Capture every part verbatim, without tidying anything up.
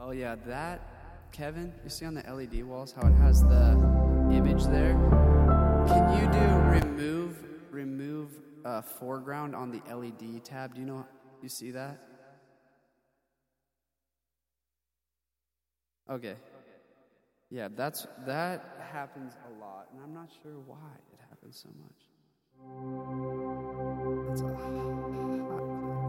Oh yeah, that, Kevin, you see on the L E D walls how it has the image there? Can you do remove, remove uh, foreground on the L E D tab? Do you know, you see that? Okay. Yeah, that's, that happens a lot, and I'm not sure why it happens so much. That's a hot click.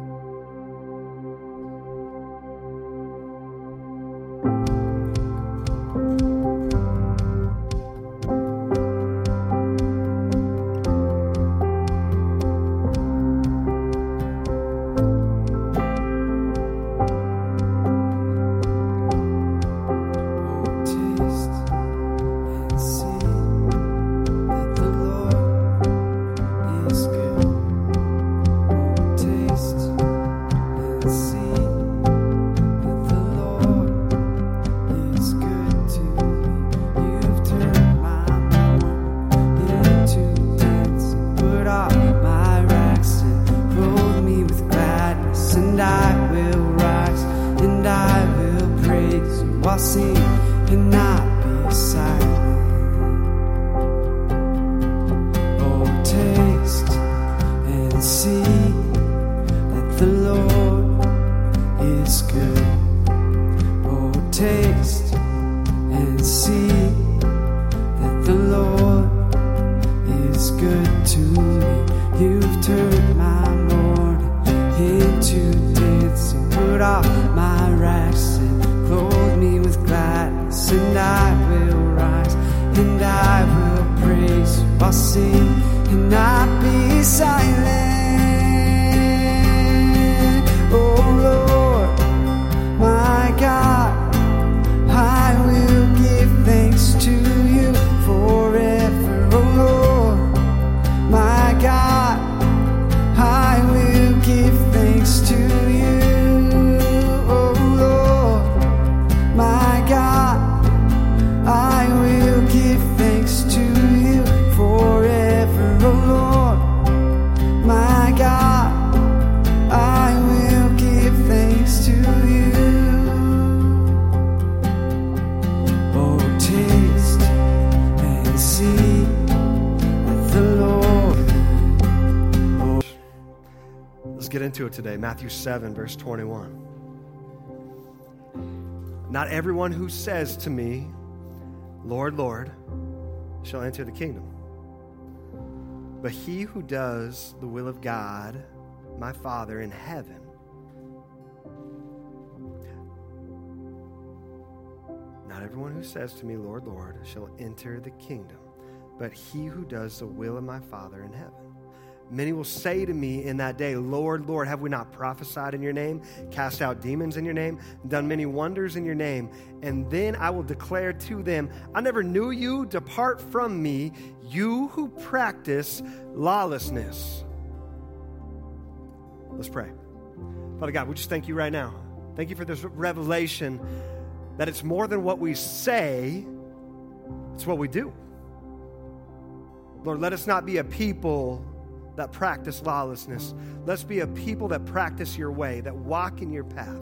Into it today, Matthew seven, verse twenty-one. Not everyone who says to me, Lord, Lord, shall enter the kingdom, but he who does the will of God, my Father in heaven. Not everyone who says to me, Lord, Lord, shall enter the kingdom, but he who does the will of my Father in heaven. Many will say to me in that day, Lord, Lord, have we not prophesied in your name, cast out demons in your name, done many wonders in your name? And then I will declare to them, I never knew you. Depart from me, you who practice lawlessness. Let's pray. Father God, we just thank you right now. Thank you for this revelation that it's more than what we say, it's what we do. Lord, let us not be a people that practice lawlessness. Let's be a people that practice your way, that walk in your path.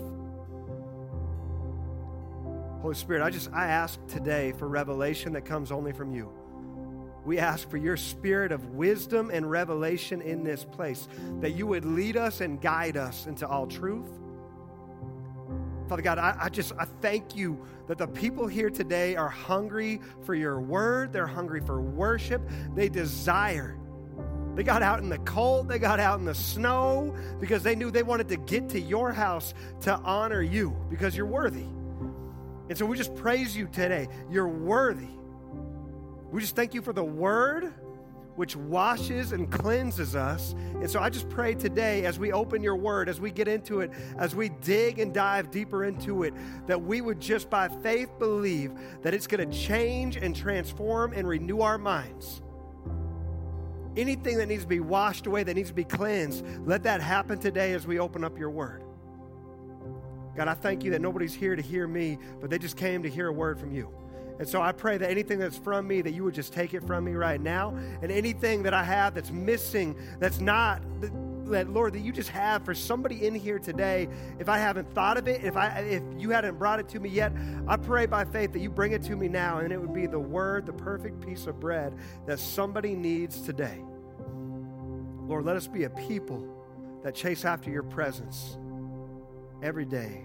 Holy Spirit, I just, I ask today for revelation that comes only from you. We ask for your spirit of wisdom and revelation in this place, that you would lead us and guide us into all truth. Father God, I, I just, I thank you that the people here today are hungry for your word. They're hungry for worship. They desire. They got out in the cold. They got out in the snow because they knew they wanted to get to your house to honor you because you're worthy. And so we just praise you today. You're worthy. We just thank you for the word which washes and cleanses us. And so I just pray today as we open your word, as we get into it, as we dig and dive deeper into it, that we would just by faith believe that it's going to change and transform and renew our minds. Anything that needs to be washed away, that needs to be cleansed, let that happen today as we open up your word. God, I thank you that nobody's here to hear me, but they just came to hear a word from you. And so I pray that anything that's from me, that you would just take it from me right now. And anything that I have that's missing, that's not that, Lord, that you just have for somebody in here today. If I haven't thought of it, if I if you hadn't brought it to me yet, I pray by faith that you bring it to me now, and it would be the word, the perfect piece of bread that somebody needs today. Lord, let us be a people that chase after your presence every day.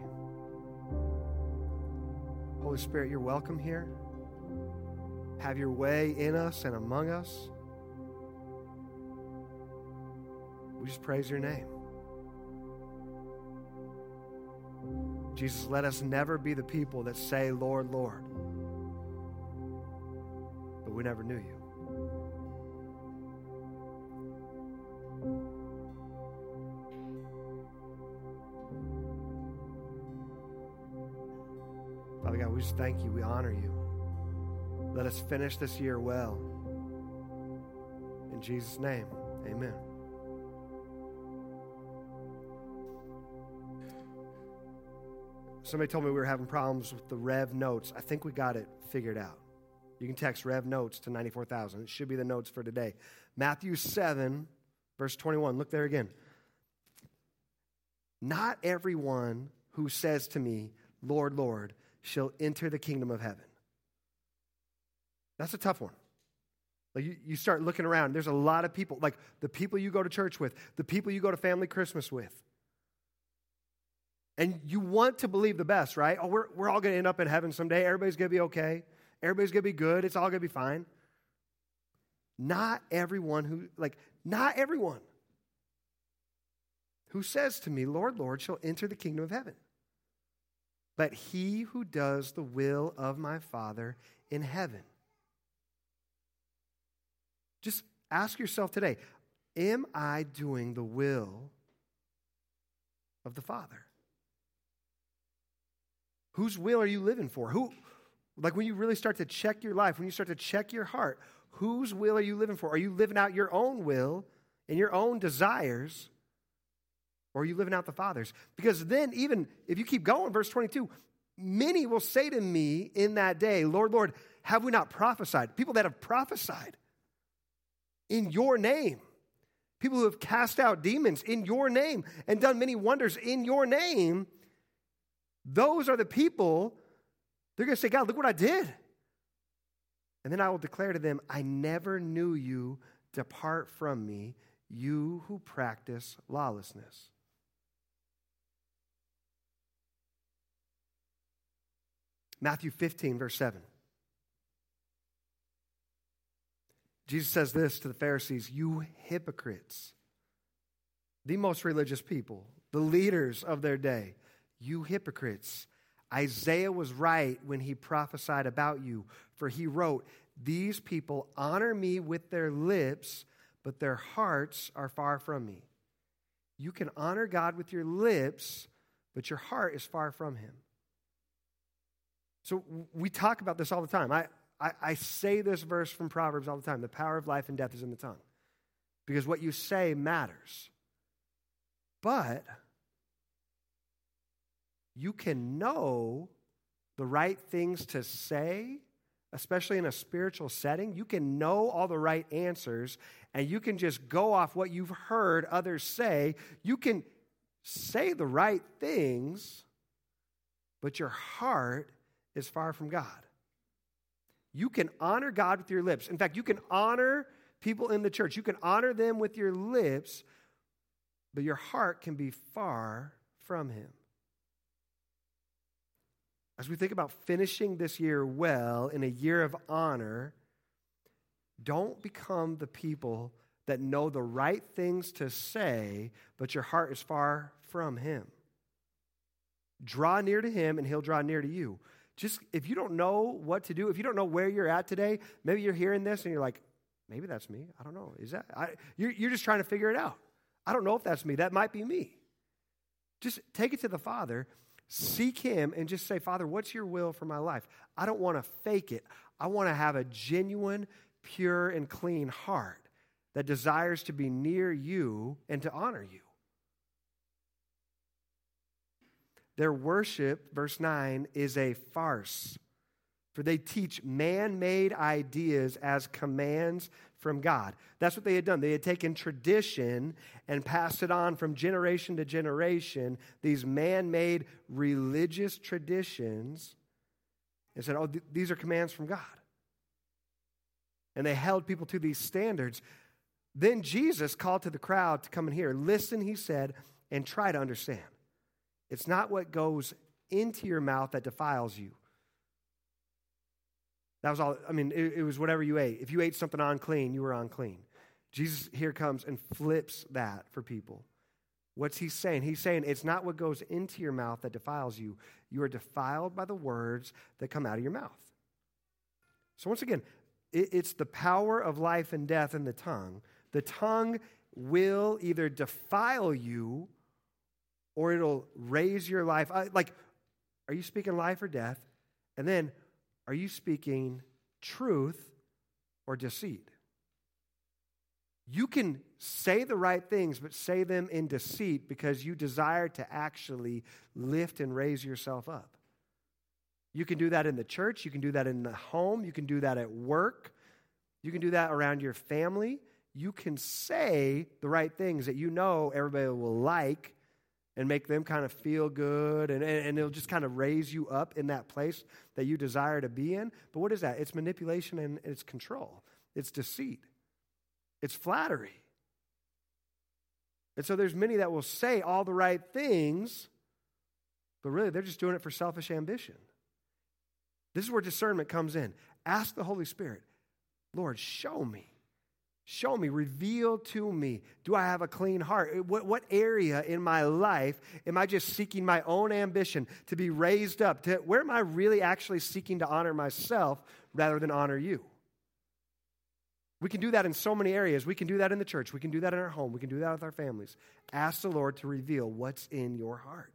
Holy Spirit, you're welcome here. Have your way in us and among us. We just praise your name. Jesus, let us never be the people that say, Lord, Lord, but we never knew you. Father God, we just thank you. We honor you. Let us finish this year well. In Jesus' name, amen. Somebody told me we were having problems with the Rev notes. I think we got it figured out. You can text Rev notes to ninety-four thousand. It should be the notes for today. Matthew seven, verse twenty-one. Look there again. Not everyone who says to me, Lord, Lord, shall enter the kingdom of heaven. That's a tough one. Like you, you start looking around. There's a lot of people, like the people you go to church with, the people you go to family Christmas with. And you want to believe the best, right? Oh, we're, we're all going to end up in heaven someday. Everybody's going to be okay. Everybody's going to be good. It's all going to be fine. Not everyone who, like, not everyone who says to me, Lord, Lord, shall enter the kingdom of heaven. But he who does the will of my Father in heaven. Just ask yourself today, am I doing the will of the Father? Whose will are you living for? Who, like when you really start to check your life, when you start to check your heart, whose will are you living for? Are you living out your own will and your own desires? Or are you living out the Father's? Because then even if you keep going, verse twenty-two, many will say to me in that day, Lord, Lord, have we not prophesied? People that have prophesied in your name. People who have cast out demons in your name and done many wonders in your name. Those are the people, they're going to say, God, look what I did. And then I will declare to them, I never knew you. Depart from me, you who practice lawlessness. Matthew fifteen, verse seven. Jesus says this to the Pharisees, you hypocrites, the most religious people, the leaders of their day, you hypocrites. Isaiah was right when he prophesied about you, for he wrote, these people honor me with their lips, but their hearts are far from me. You can honor God with your lips, but your heart is far from him. So we talk about this all the time. I, I, I say this verse from Proverbs all the time. The power of life and death is in the tongue. Because what you say matters. But you can know the right things to say, especially in a spiritual setting. You can know all the right answers, and you can just go off what you've heard others say. You can say the right things, but your heart is far from God. You can honor God with your lips. In fact, you can honor people in the church. You can honor them with your lips, but your heart can be far from him. As we think about finishing this year well in a year of honor, don't become the people that know the right things to say, but your heart is far from him. Draw near to him, and he'll draw near to you. Just if you don't know what to do, if you don't know where you're at today, maybe you're hearing this and you're like, maybe that's me. I don't know. Is that? I, you're, you're just trying to figure it out. I don't know if that's me. That might be me. Just take it to the Father. Seek him and just say, Father, what's your will for my life? I don't want to fake it. I want to have a genuine, pure, and clean heart that desires to be near you and to honor you. Their worship, verse nine, is a farce, for they teach man-made ideas as commands from God. That's what they had done. They had taken tradition and passed it on from generation to generation, these man-made religious traditions, and said, oh, th- these are commands from God. And they held people to these standards. Then Jesus called to the crowd to come and hear. Listen, he said, and try to understand. It's not what goes into your mouth that defiles you. That was all, I mean, it, it was whatever you ate. If you ate something unclean, you were unclean. Jesus here comes and flips that for people. What's he saying? He's saying it's not what goes into your mouth that defiles you. You are defiled by the words that come out of your mouth. So once again, it, it's the power of life and death in the tongue. The tongue will either defile you or it'll raise your life. I, like, are you speaking life or death? And then, are you speaking truth or deceit? You can say the right things, but say them in deceit because you desire to actually lift and raise yourself up. You can do that in the church. You can do that in the home. You can do that at work. You can do that around your family. You can say the right things that you know everybody will like and make them kind of feel good, and, and, and it'll just kind of raise you up in that place that you desire to be in. But what is that? It's manipulation and it's control. It's deceit. It's flattery. And so there's many that will say all the right things, but really they're just doing it for selfish ambition. This is where discernment comes in. Ask the Holy Spirit, Lord, show me. Show me, reveal to me, do I have a clean heart? What, what area in my life am I just seeking my own ambition to be raised up? To, where am I really actually seeking to honor myself rather than honor you? We can do that in so many areas. We can do that in the church. We can do that in our home. We can do that with our families. Ask the Lord to reveal what's in your heart.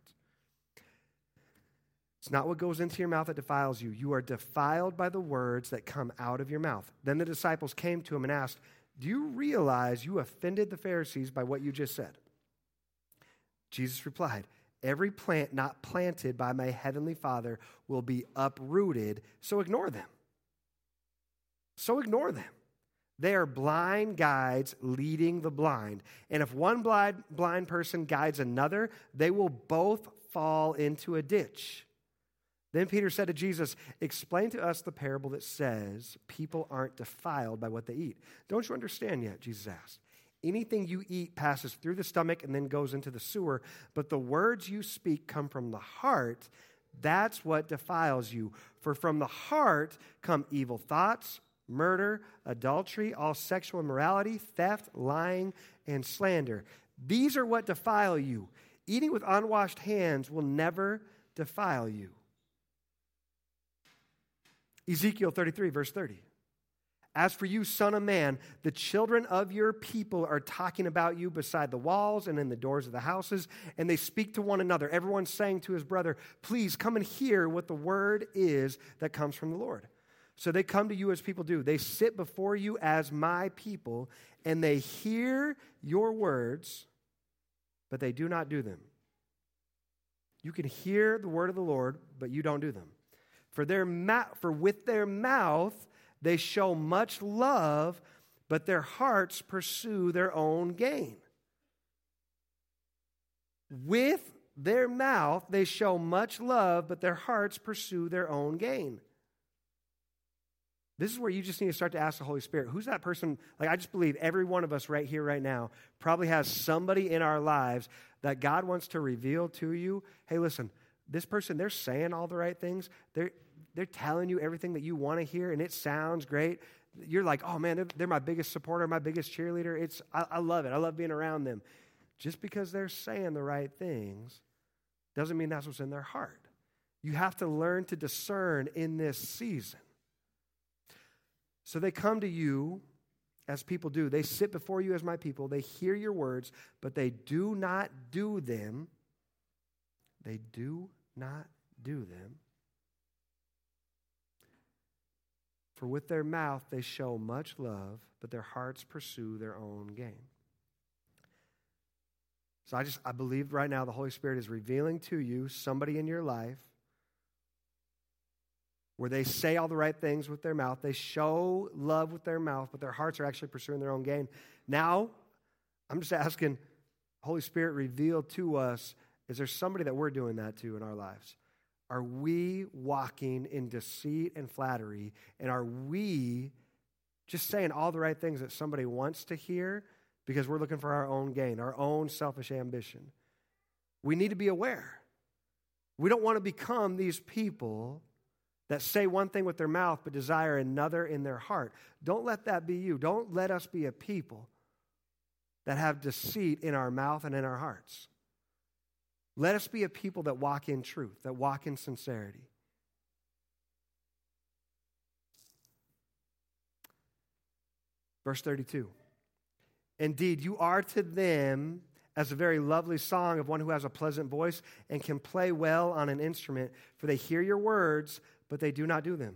It's not what goes into your mouth that defiles you. You are defiled by the words that come out of your mouth. Then the disciples came to him and asked, do you realize you offended the Pharisees by what you just said? Jesus replied, every plant not planted by my heavenly Father will be uprooted, so ignore them. So ignore them. They are blind guides leading the blind. And if one blind, blind person guides another, they will both fall into a ditch. Then Peter said to Jesus, explain to us the parable that says people aren't defiled by what they eat. Don't you understand yet? Jesus asked. Anything you eat passes through the stomach and then goes into the sewer, but the words you speak come from the heart. That's what defiles you. For from the heart come evil thoughts, murder, adultery, all sexual immorality, theft, lying, and slander. These are what defile you. Eating with unwashed hands will never defile you. Ezekiel thirty-three, verse thirty. As for you, son of man, the children of your people are talking about you beside the walls and in the doors of the houses, and they speak to one another. Everyone's saying to his brother, please come and hear what the word is that comes from the Lord. So they come to you as people do. They sit before you as my people, and they hear your words, but they do not do them. You can hear the word of the Lord, but you don't do them. For their ma- for with their mouth they show much love, but their hearts pursue their own gain. With their mouth they show much love, but their hearts pursue their own gain. This is where you just need to start to ask the Holy Spirit, who's that person? Like, I just believe every one of us right here, right now, probably has somebody in our lives that God wants to reveal to you. Hey, listen, this person, they're saying all the right things. They're, they're telling you everything that you want to hear, and it sounds great. You're like, oh, man, they're, they're my biggest supporter, my biggest cheerleader. It's I, I love it. I love being around them. Just because they're saying the right things doesn't mean that's what's in their heart. You have to learn to discern in this season. So they come to you as people do. They sit before you as my people. They hear your words, but they do not do them. They do not do them. For with their mouth they show much love, but their hearts pursue their own gain. So I just, I believe right now the Holy Spirit is revealing to you somebody in your life where they say all the right things with their mouth. They show love with their mouth, but their hearts are actually pursuing their own gain. Now, I'm just asking, Holy Spirit, reveal to us, is there somebody that we're doing that to in our lives? Are we walking in deceit and flattery? And are we just saying all the right things that somebody wants to hear because we're looking for our own gain, our own selfish ambition? We need to be aware. We don't want to become these people that say one thing with their mouth but desire another in their heart. Don't let that be you. Don't let us be a people that have deceit in our mouth and in our hearts. Let us be a people that walk in truth, that walk in sincerity. Verse thirty-two. Indeed, you are to them as a very lovely song of one who has a pleasant voice and can play well on an instrument, for they hear your words, but they do not do them.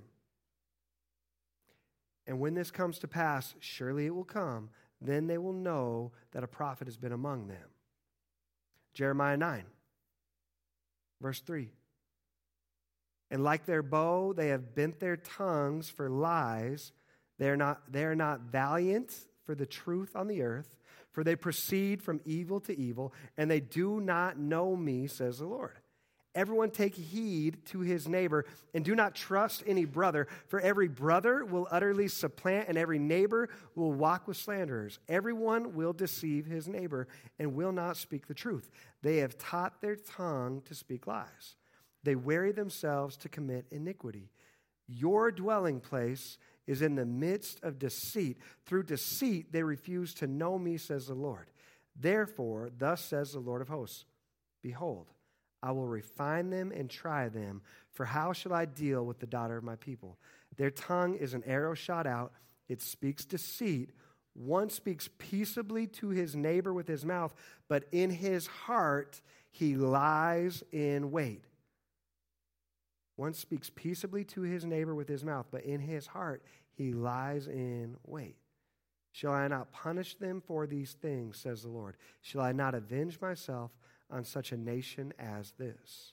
And when this comes to pass, surely it will come, then they will know that a prophet has been among them. Jeremiah nine, verse three. And like their bow, they have bent their tongues for lies. They are not, they are not valiant for the truth on the earth, for they proceed from evil to evil, and they do not know me, says the Lord. Everyone take heed to his neighbor, and do not trust any brother, for every brother will utterly supplant, and every neighbor will walk with slanderers. Everyone will deceive his neighbor, and will not speak the truth. They have taught their tongue to speak lies. They weary themselves to commit iniquity. Your dwelling place is in the midst of deceit. Through deceit they refuse to know me, says the Lord. Therefore, thus says the Lord of hosts, behold, I will refine them and try them, for how shall I deal with the daughter of my people? Their tongue is an arrow shot out. It speaks deceit. One speaks peaceably to his neighbor with his mouth, but in his heart he lies in wait. One speaks peaceably to his neighbor with his mouth, but in his heart he lies in wait. Shall I not punish them for these things, says the Lord? Shall I not avenge myself on such a nation as this?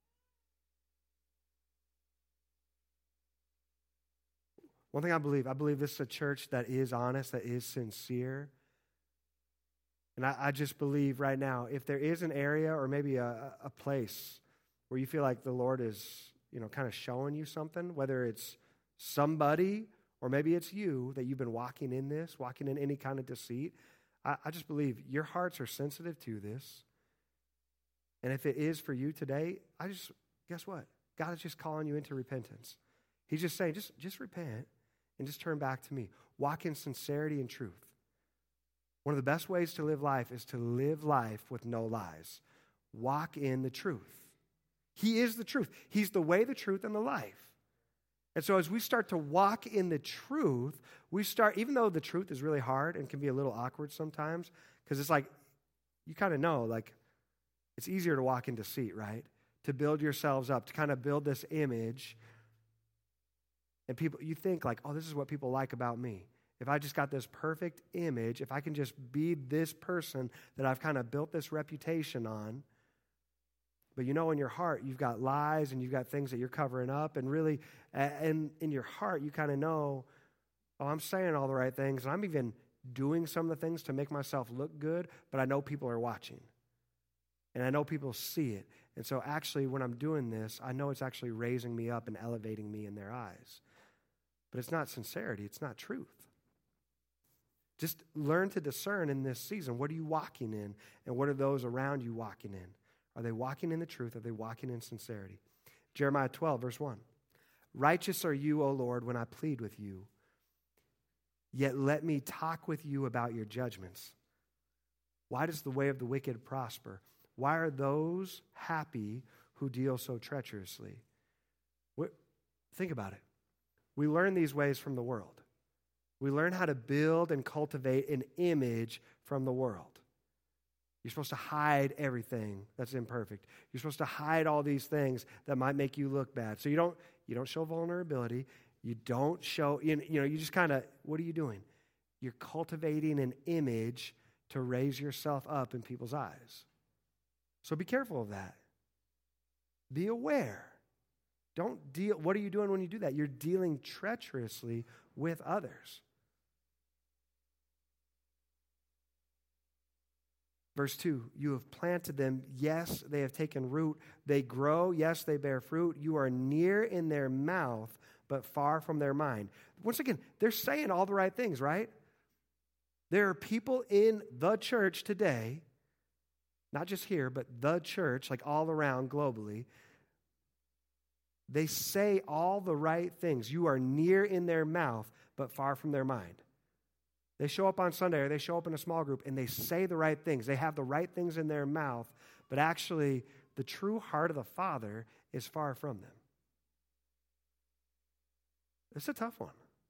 One thing I believe, I believe this is a church that is honest, that is sincere. And I, I just believe right now, if there is an area or maybe a, a place where you feel like the Lord is, you know, kind of showing you something, whether it's somebody or maybe it's you, that you've been walking in this, walking in any kind of deceit, I, I just believe your hearts are sensitive to this. And if it is for you today, I just, guess what? God is just calling you into repentance. He's just saying, just, just repent and just turn back to me. Walk in sincerity and truth. One of the best ways to live life is to live life with no lies. Walk in the truth. He is the truth. He's the way, the truth, and the life. And so as we start to walk in the truth, we start, even though the truth is really hard and can be a little awkward sometimes, because it's like, you kind of know, like, it's easier to walk in deceit, right? To build yourselves up, to kind of build this image. And people, you think like, oh, this is what people like about me. If I just got this perfect image, if I can just be this person that I've kind of built this reputation on. But you know in your heart, you've got lies and you've got things that you're covering up. And really, and in your heart, you kind of know, oh, I'm saying all the right things. And I'm even doing some of the things to make myself look good. But I know people are watching. And I know people see it. And so actually, when I'm doing this, I know it's actually raising me up and elevating me in their eyes. But it's not sincerity. It's not truth. Just learn to discern in this season. What are you walking in? And what are those around you walking in? Are they walking in the truth? Are they walking in sincerity? Jeremiah twelve, verse one. Righteous are you, O Lord, when I plead with you. Yet let me talk with you about your judgments. Why does the way of the wicked prosper? Why are those happy who deal so treacherously? What, think about it. We learn these ways from the world. We learn how to build and cultivate an image from the world. You're supposed to hide everything that's imperfect. You're supposed to hide all these things that might make you look bad. So you don't you don't show vulnerability. You don't show, you know, you just kind of, what are you doing? You're cultivating an image to raise yourself up in people's eyes. So be careful of that. Be aware. Don't deal. What are you doing when you do that? You're dealing treacherously with others. Verse two, you have planted them. Yes, they have taken root. They grow. Yes, they bear fruit. You are near in their mouth, but far from their mind. Once again, they're saying all the right things, right? There are people in the church today, not just here, but the church, like all around globally. They say all the right things. You are near in their mouth, but far from their mind. They show up on Sunday or they show up in a small group and they say the right things. They have the right things in their mouth, but actually the true heart of the Father is far from them. It's a tough one.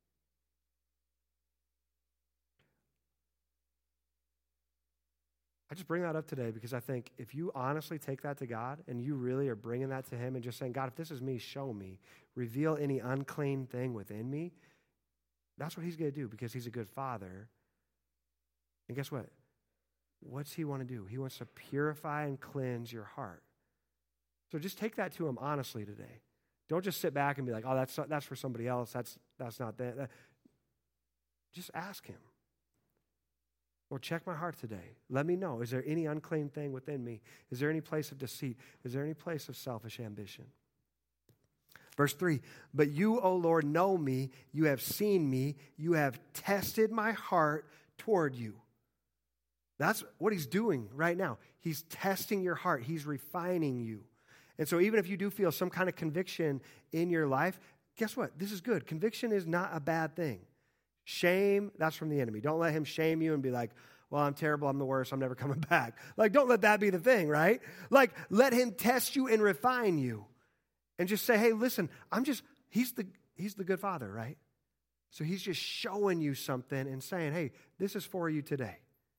I just bring that up today because I think if you honestly take that to God and you really are bringing that to Him and just saying, God, if this is me, show me. Reveal any unclean thing within me. That's what He's going to do because He's a good Father. And guess what? What's He want to do? He wants to purify and cleanse your heart. So just take that to Him honestly today. Don't just sit back and be like, oh, that's that's for somebody else. That's, that's not that. that. Just ask Him. Lord, check my heart today. Let me know. Is there any unclean thing within me? Is there any place of deceit? Is there any place of selfish ambition? Verse three, but you, O Lord, know me. You have seen me. You have tested my heart toward you. That's what He's doing right now. He's testing your heart. He's refining you. And so even if you do feel some kind of conviction in your life, guess what? This is good. Conviction is not a bad thing. Shame, that's from the enemy. Don't let him shame you and be like, well, I'm terrible, I'm the worst, I'm never coming back. Like, don't let that be the thing, right? Like, let him test you and refine you. And just say, hey, listen, I'm just, he's the he's the good Father, right? So he's just showing you something and saying, hey, this is for you today.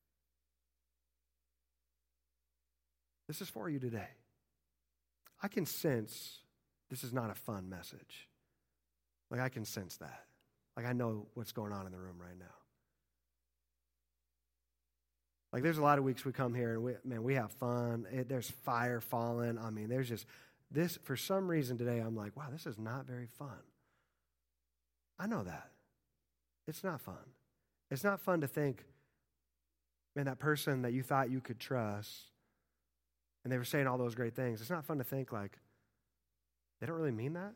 This is for you today. I can sense this is not a fun message. Like, I can sense that. Like, I know what's going on in the room right now. Like, there's a lot of weeks we come here and, we, man, we have fun. It, there's fire falling. I mean, there's just this, for some reason today, I'm like, wow, this is not very fun. I know that. It's not fun. It's not fun to think, man, that person that you thought you could trust, and they were saying all those great things, it's not fun to think, like, they don't really mean that.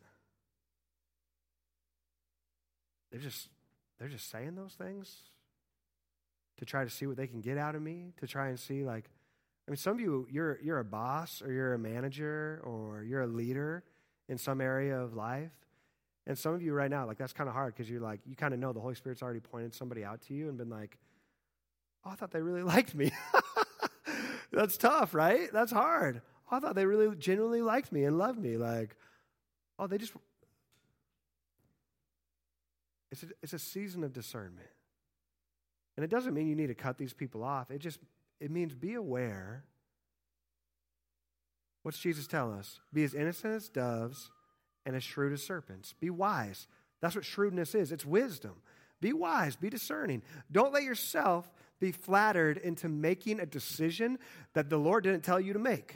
They're just, they're just saying those things to try to see what they can get out of me, to try and see, like, I mean, some of you, you're you're a boss or you're a manager or you're a leader in some area of life. And some of you right now, like, that's kind of hard because you're like, you kind of know the Holy Spirit's already pointed somebody out to you and been like, oh, I thought they really liked me. That's tough, right? That's hard. Oh, I thought they really genuinely liked me and loved me. Like, oh, they just... It's a, it's a season of discernment. And it doesn't mean you need to cut these people off. It just, it means be aware. What's Jesus tell us? Be as innocent as doves and as shrewd as serpents. Be wise. That's what shrewdness is. It's wisdom. Be wise. Be discerning. Don't let yourself be flattered into making a decision that the Lord didn't tell you to make.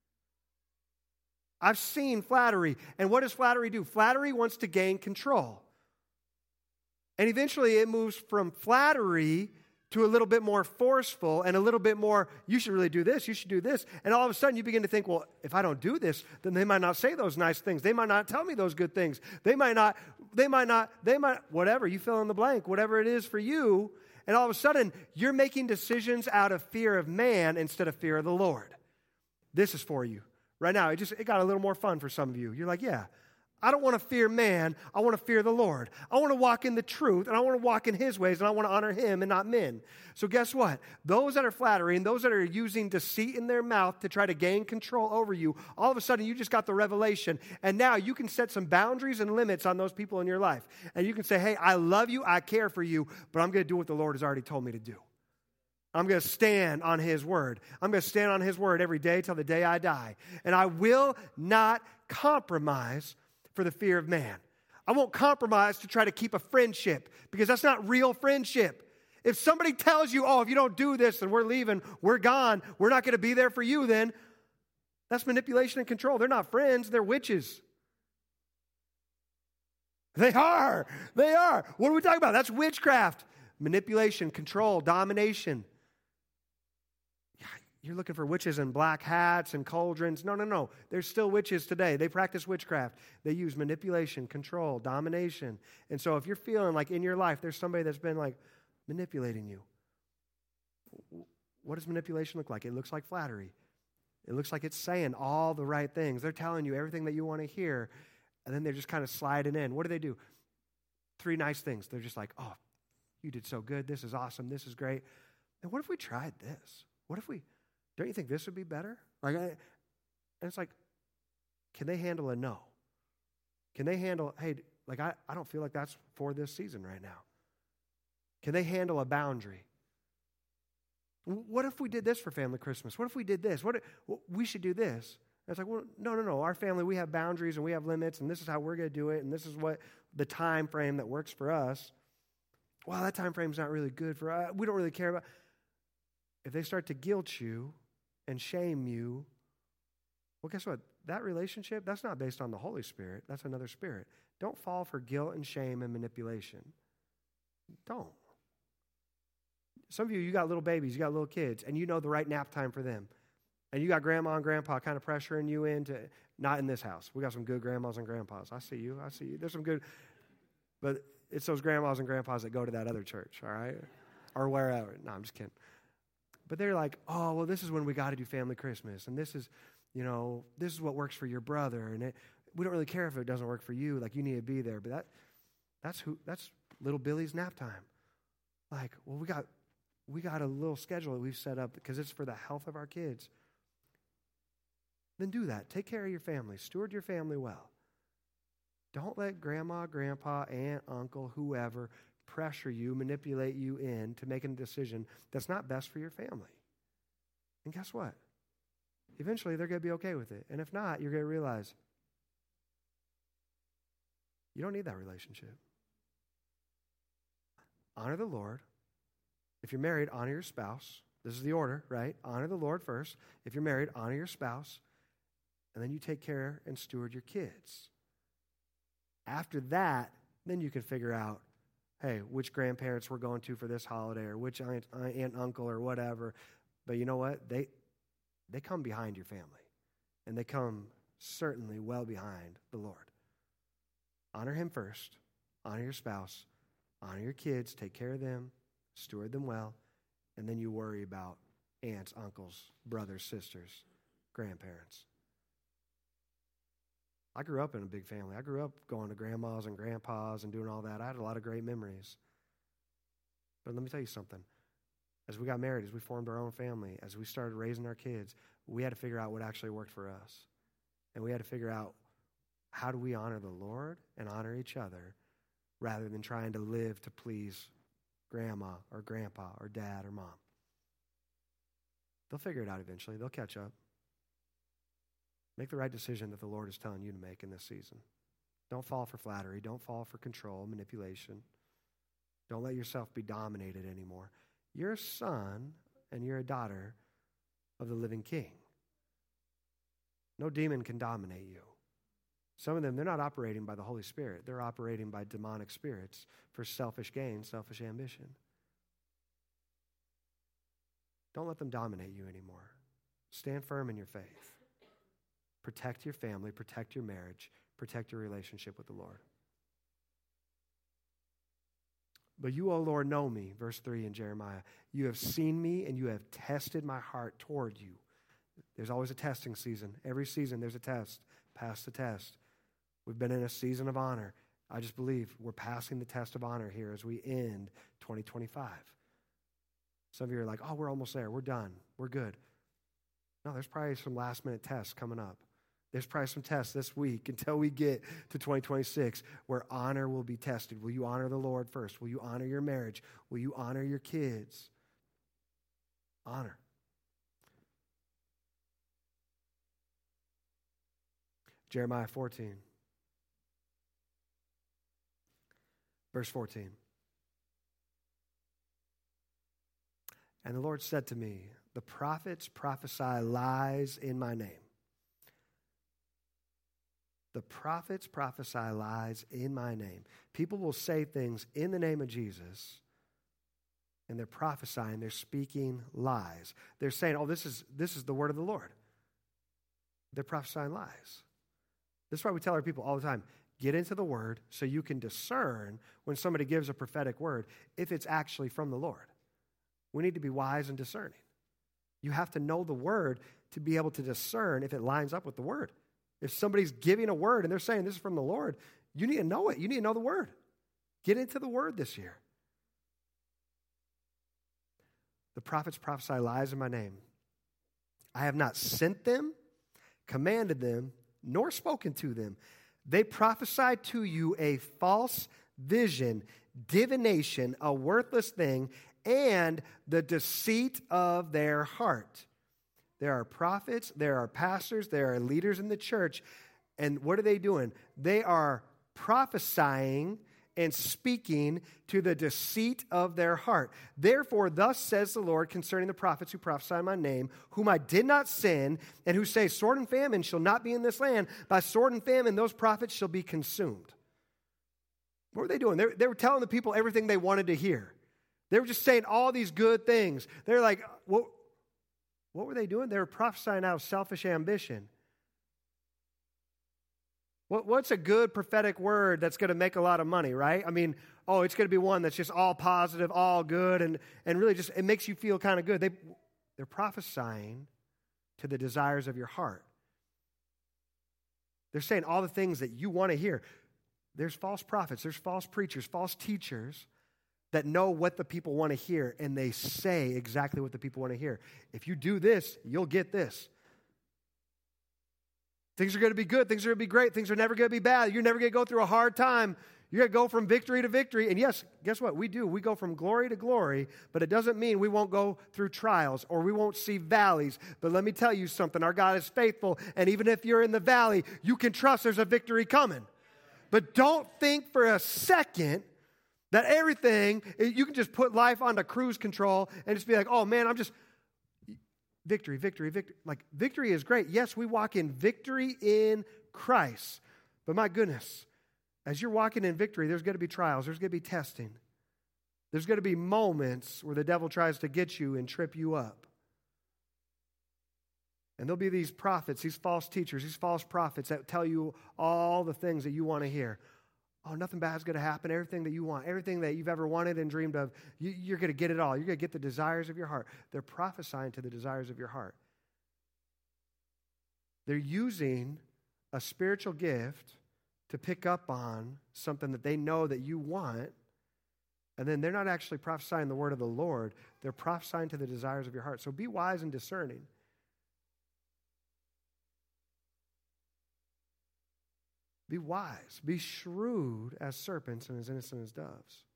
I've seen flattery. And what does flattery do? Flattery wants to gain control. And eventually it moves from flattery to a little bit more forceful and a little bit more, you should really do this, you should do this. And all of a sudden you begin to think, well, if I don't do this, then they might not say those nice things. They might not tell me those good things. They might not, they might not, they might, whatever, you fill in the blank, whatever it is for you. And all of a sudden you're making decisions out of fear of man instead of fear of the Lord. This is for you. Right now, it just, it got a little more fun for some of you. You're like, yeah. I don't want to fear man. I want to fear the Lord. I want to walk in the truth, and I want to walk in His ways, and I want to honor Him and not men. So guess what? Those that are flattering, those that are using deceit in their mouth to try to gain control over you, all of a sudden you just got the revelation, and now you can set some boundaries and limits on those people in your life. And you can say, hey, I love you, I care for you, but I'm going to do what the Lord has already told me to do. I'm going to stand on His word. I'm going to stand on His word every day till the day I die. And I will not compromise for the fear of man. I won't compromise to try to keep a friendship because that's not real friendship. If somebody tells you, oh, if you don't do this, then we're leaving, we're gone, we're not going to be there for you then, that's manipulation and control. They're not friends, they're witches. They are. They are. What are we talking about? That's witchcraft. Manipulation, control, domination. You're looking for witches in black hats and cauldrons. No, no, no. There's still witches today. They practice witchcraft. They use manipulation, control, domination. And so if you're feeling like in your life there's somebody that's been like manipulating you, what does manipulation look like? It looks like flattery. It looks like it's saying all the right things. They're telling you everything that you want to hear, and then they're just kind of sliding in. What do they do? Three nice things. They're just like, oh, you did so good. This is awesome. This is great. And what if we tried this? What if we... Don't you think this would be better? Like, I, and it's like, can they handle a no? Can they handle, hey, like, I, I don't feel like that's for this season right now. Can they handle a boundary? What if we did this for family Christmas? What if we did this? What if, well, we should do this. And it's like, well, no, no, no. Our family, we have boundaries and we have limits, and this is how we're going to do it, and this is what the time frame that works for us. Well, that time frame's not really good for us. We don't really care about. If they start to guilt you and shame you, well, guess what? That relationship, that's not based on the Holy Spirit. That's another spirit. Don't fall for guilt and shame and manipulation. Don't. Some of you, you got little babies, you got little kids, and you know the right nap time for them. And you got grandma and grandpa kind of pressuring you into, not in this house. We got some good grandmas and grandpas. I see you. I see you. There's some good, but it's those grandmas and grandpas that go to that other church, all right? Or wherever. No, I'm just kidding. But they're like, oh, well, this is when we got to do family Christmas. And this is, you know, this is what works for your brother. And it, we don't really care if it doesn't work for you. Like, you need to be there. But that, that's who, that's little Billy's nap time. Like, well, we got, we got a little schedule that we've set up because it's for the health of our kids. Then do that. Take care of your family. Steward your family well. Don't let grandma, grandpa, aunt, uncle, whoever pressure you, manipulate you into making a decision that's not best for your family. And guess what? Eventually, they're going to be okay with it. And if not, you're going to realize you don't need that relationship. Honor the Lord. If you're married, honor your spouse. This is the order, right? Honor the Lord first. If you're married, honor your spouse. And then you take care and steward your kids. After that, then you can figure out, hey, which grandparents we're going to for this holiday, or which aunt, aunt, uncle, or whatever. But you know what? They they come behind your family. And they come certainly well behind the Lord. Honor him first. Honor your spouse. Honor your kids. Take care of them. Steward them well. And then you worry about aunts, uncles, brothers, sisters, grandparents. I grew up in a big family. I grew up going to grandmas and grandpas and doing all that. I had a lot of great memories. But let me tell you something. As we got married, as we formed our own family, as we started raising our kids, we had to figure out what actually worked for us. And we had to figure out, how do we honor the Lord and honor each other rather than trying to live to please grandma or grandpa or dad or mom. They'll figure it out eventually. They'll catch up. Make the right decision that the Lord is telling you to make in this season. Don't fall for flattery. Don't fall for control, manipulation. Don't let yourself be dominated anymore. You're a son and you're a daughter of the living King. No demon can dominate you. Some of them, they're not operating by the Holy Spirit. They're operating by demonic spirits for selfish gain, selfish ambition. Don't let them dominate you anymore. Stand firm in your faith. Protect your family, protect your marriage, protect your relationship with the Lord. But you, O Lord, know me, verse three in Jeremiah. You have seen me and you have tested my heart toward you. There's always a testing season. Every season there's a test. Pass the test. We've been in a season of honor. I just believe we're passing the test of honor here as we end twenty twenty-five. Some of you are like, oh, we're almost there. We're done. We're good. No, there's probably some last-minute tests coming up. There's probably some tests this week until we get to twenty twenty-six where honor will be tested. Will you honor the Lord first? Will you honor your marriage? Will you honor your kids? Honor. Jeremiah fourteen. Verse fourteen. And the Lord said to me, the prophets prophesy lies in my name. The prophets prophesy lies in my name. People will say things in the name of Jesus, and they're prophesying, they're speaking lies. They're saying, oh, this is this is the word of the Lord. They're prophesying lies. This is why we tell our people all the time, get into the word so you can discern when somebody gives a prophetic word if it's actually from the Lord. We need to be wise and discerning. You have to know the word to be able to discern if it lines up with the word. If somebody's giving a word and they're saying this is from the Lord, you need to know it. You need to know the word. Get into the word this year. The prophets prophesy lies in my name. I have not sent them, commanded them, nor spoken to them. They prophesy to you a false vision, divination, a worthless thing, and the deceit of their heart. There are prophets, there are pastors, there are leaders in the church, and what are they doing? They are prophesying and speaking to the deceit of their heart. Therefore, thus says the Lord concerning the prophets who prophesy in my name, whom I did not send, and who say, sword and famine shall not be in this land. By sword and famine, those prophets shall be consumed. What were they doing? They, they were telling the people everything they wanted to hear. They were just saying all these good things. They're like, what, what were they doing? They were prophesying out of selfish ambition. What, what's a good prophetic word that's going to make a lot of money, right? I mean, oh, it's going to be one that's just all positive, all good, and, and really just, it makes you feel kind of good. They, they're prophesying to the desires of your heart. They're saying all the things that you want to hear. There's false prophets, there's false preachers, false teachers that know what the people want to hear, and they say exactly what the people want to hear. If you do this, you'll get this. Things are going to be good. Things are going to be great. Things are never going to be bad. You're never going to go through a hard time. You're going to go from victory to victory. And yes, guess what? We do. We go from glory to glory, but it doesn't mean we won't go through trials or we won't see valleys. But let me tell you something. Our God is faithful, and even if you're in the valley, you can trust there's a victory coming. But don't think for a second that everything, you can just put life onto cruise control and just be like, oh man, I'm just, victory, victory, victory. Like, victory is great. Yes, we walk in victory in Christ. But my goodness, as you're walking in victory, there's going to be trials. There's going to be testing. There's going to be moments where the devil tries to get you and trip you up. And there'll be these prophets, these false teachers, these false prophets that tell you all the things that you want to hear. Oh, nothing bad is going to happen. Everything that you want, everything that you've ever wanted and dreamed of, you, you're going to get it all. You're going to get the desires of your heart. They're prophesying to the desires of your heart. They're using a spiritual gift to pick up on something that they know that you want, and then they're not actually prophesying the word of the Lord. They're prophesying to the desires of your heart. So be wise and discerning. Be wise. Be shrewd as serpents and as innocent as doves.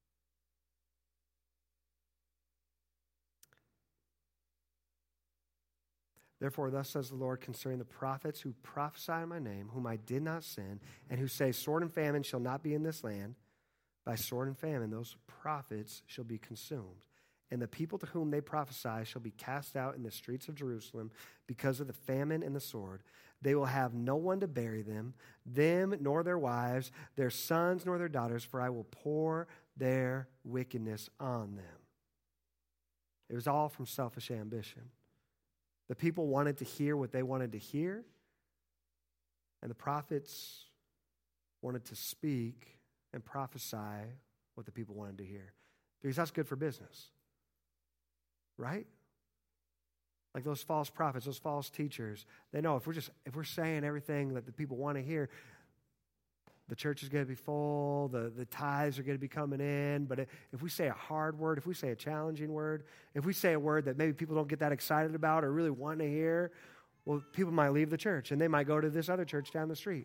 Therefore, thus says the Lord concerning the prophets who prophesy in my name, whom I did not send, and who say, sword and famine shall not be in this land. By sword and famine, those prophets shall be consumed. And the people to whom they prophesy shall be cast out in the streets of Jerusalem because of the famine and the sword. They will have no one to bury them, them nor their wives, their sons nor their daughters, for I will pour their wickedness on them. It was all from selfish ambition. The people wanted to hear what they wanted to hear, and the prophets wanted to speak and prophesy what the people wanted to hear, because that's good for business, right? Like those false prophets, those false teachers, they know if we're just if we're saying everything that the people want to hear, the church is going to be full, the, the tithes are going to be coming in. But if we say a hard word, if we say a challenging word, if we say a word that maybe people don't get that excited about or really want to hear, well, people might leave the church and they might go to this other church down the street.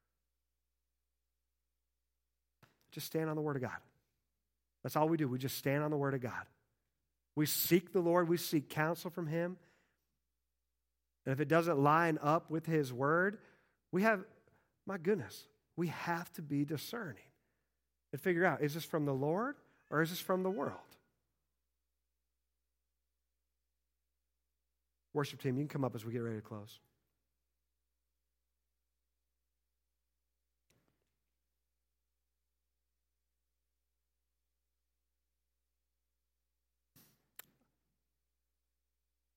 Just stand on the word of God. That's all we do. We just stand on the word of God. We seek the Lord. We seek counsel from him. And if it doesn't line up with his word, we have, my goodness, we have to be discerning and figure out, is this from the Lord or is this from the world? Worship team, you can come up as we get ready to close.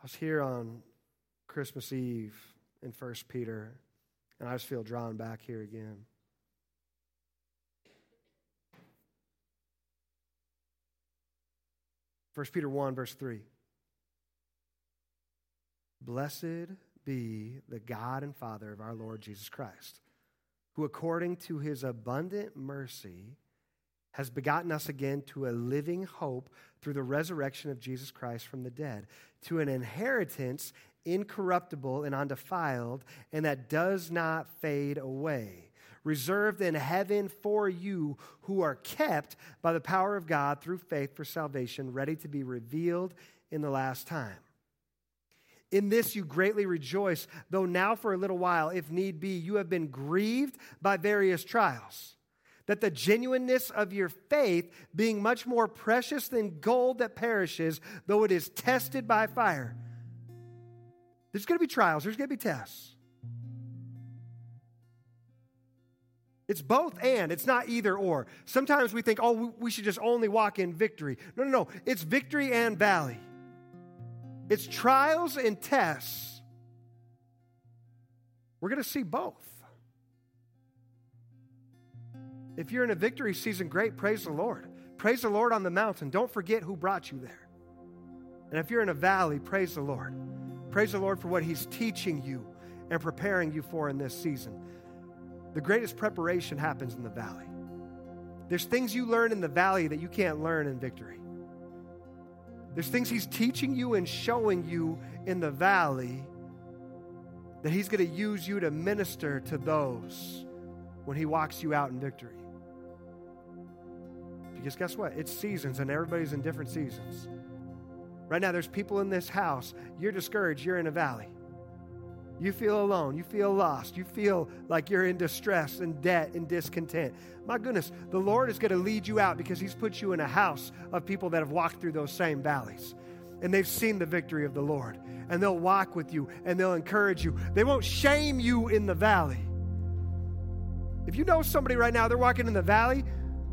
was here on Christmas Eve in First Peter, and I just feel drawn back here again. First Peter one, verse three. Blessed be the God and Father of our Lord Jesus Christ, who according to his abundant mercy has begotten us again to a living hope through the resurrection of Jesus Christ from the dead, to an inheritance incorruptible and undefiled, and that does not fade away, reserved in heaven for you who are kept by the power of God through faith for salvation, ready to be revealed in the last time. In this you greatly rejoice, though now for a little while, if need be, you have been grieved by various trials, that the genuineness of your faith, being much more precious than gold that perishes, though it is tested by fire. There's going to be trials. There's going to be tests. It's both and. It's not either or. Sometimes we think, oh, we should just only walk in victory. No, no, no. It's victory and valley. It's trials and tests. We're going to see both. If you're in a victory season, great, praise the Lord. Praise the Lord on the mountain. Don't forget who brought you there. And if you're in a valley, praise the Lord. Praise the Lord for what he's teaching you and preparing you for in this season. The greatest preparation happens in the valley. There's things you learn in the valley that you can't learn in victory. There's things he's teaching you and showing you in the valley that he's going to use you to minister to those when he walks you out in victory. Because guess what? It's seasons, and everybody's in different seasons. Right now, there's people in this house. You're discouraged. You're in a valley. You feel alone. You feel lost. You feel like you're in distress and debt and discontent. My goodness, the Lord is going to lead you out because he's put you in a house of people that have walked through those same valleys. And they've seen the victory of the Lord. And they'll walk with you and they'll encourage you. They won't shame you in the valley. If you know somebody right now, they're walking in the valley,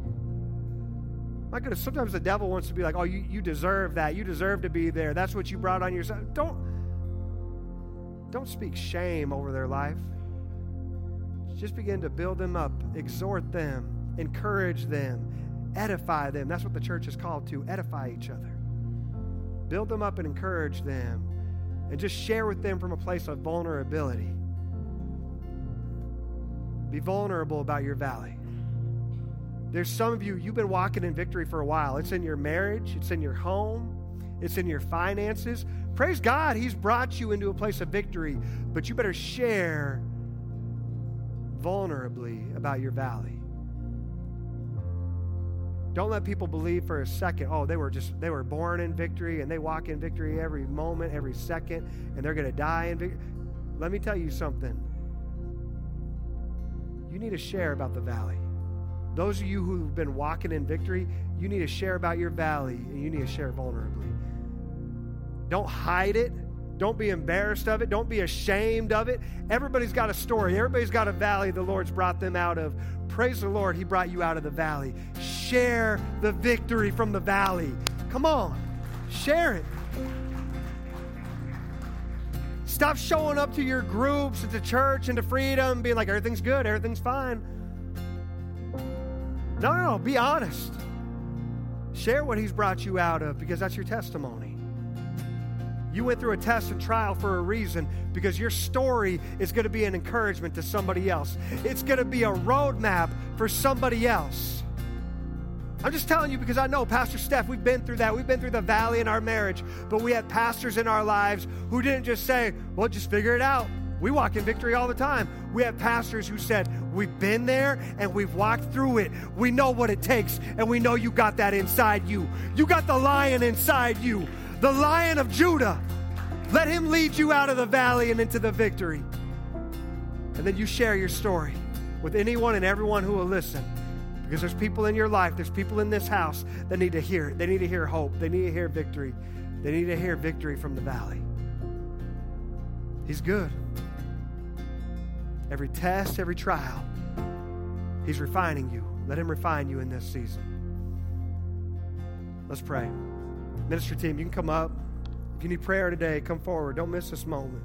my goodness, sometimes the devil wants to be like, oh, you, you deserve that. You deserve to be there. That's what you brought on yourself. Don't, don't speak shame over their life. Just begin to build them up, exhort them, encourage them, edify them. That's what the church is called to, edify each other. Build them up and encourage them, and just share with them from a place of vulnerability. Be vulnerable about your valley. There's some of you, you've been walking in victory for a while. It's in your marriage. It's in your home. It's in your finances. Praise God, he's brought you into a place of victory, but you better share vulnerably about your valley. Don't let people believe for a second, oh, they were just, they were born in victory and they walk in victory every moment, every second, and they're going to die in victory. Let me tell you something. You need to share about the valley. Those of you who've been walking in victory, you need to share about your valley, and you need to share vulnerably. Don't hide it. Don't be embarrassed of it. Don't be ashamed of it. Everybody's got a story. Everybody's got a valley the Lord's brought them out of. Praise the Lord, he brought you out of the valley. Share the victory from the valley. Come on, share it. Stop showing up to your groups, to church, and to Freedom, being like, everything's good, everything's fine. No, no, no, be honest. Share what he's brought you out of, because that's your testimony. You went through a test and trial for a reason, because your story is going to be an encouragement to somebody else. It's going to be a roadmap for somebody else. I'm just telling you because I know, Pastor Steph, we've been through that. We've been through the valley in our marriage, but we had pastors in our lives who didn't just say, well, just figure it out. We walk in victory all the time. We have pastors who said, we've been there and we've walked through it. We know what it takes, and we know you got that inside you. You got the lion inside you, the Lion of Judah. Let him lead you out of the valley and into the victory. And then you share your story with anyone and everyone who will listen. Because there's people in your life, there's people in this house that need to hear it. They need to hear hope. They need to hear victory. They need to hear victory from the valley. He's good. Every test, every trial, he's refining you. Let him refine you in this season. Let's pray. Ministry team, you can come up. If you need prayer today, come forward. Don't miss this moment.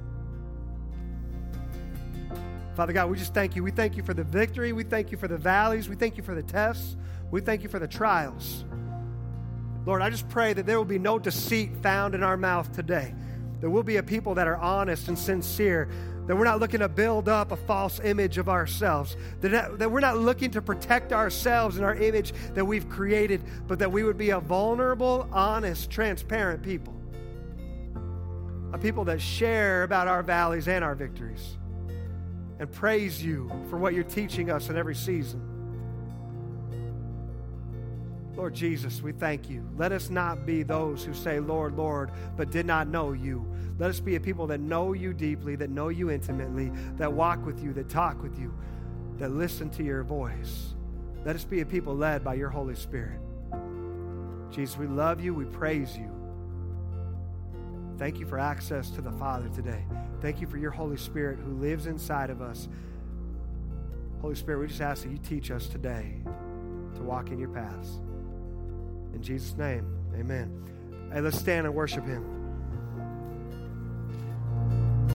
Father God, we just thank you. We thank you for the victory. We thank you for the valleys. We thank you for the tests. We thank you for the trials. Lord, I just pray that there will be no deceit found in our mouth today. That we'll be a people that are honest and sincere. That we're not looking to build up a false image of ourselves. That, that we're not looking to protect ourselves and our image that we've created, but that we would be a vulnerable, honest, transparent people. A people that share about our valleys and our victories. And praise you for what you're teaching us in every season. Lord Jesus, we thank you. Let us not be those who say, Lord, Lord, but did not know you. Let us be a people that know you deeply, that know you intimately, that walk with you, that talk with you, that listen to your voice. Let us be a people led by your Holy Spirit. Jesus, we love you. We praise you. Thank you for access to the Father today. Thank you for your Holy Spirit who lives inside of us. Holy Spirit, we just ask that you teach us today to walk in your paths. In Jesus' name, amen. Hey, let's stand and worship him.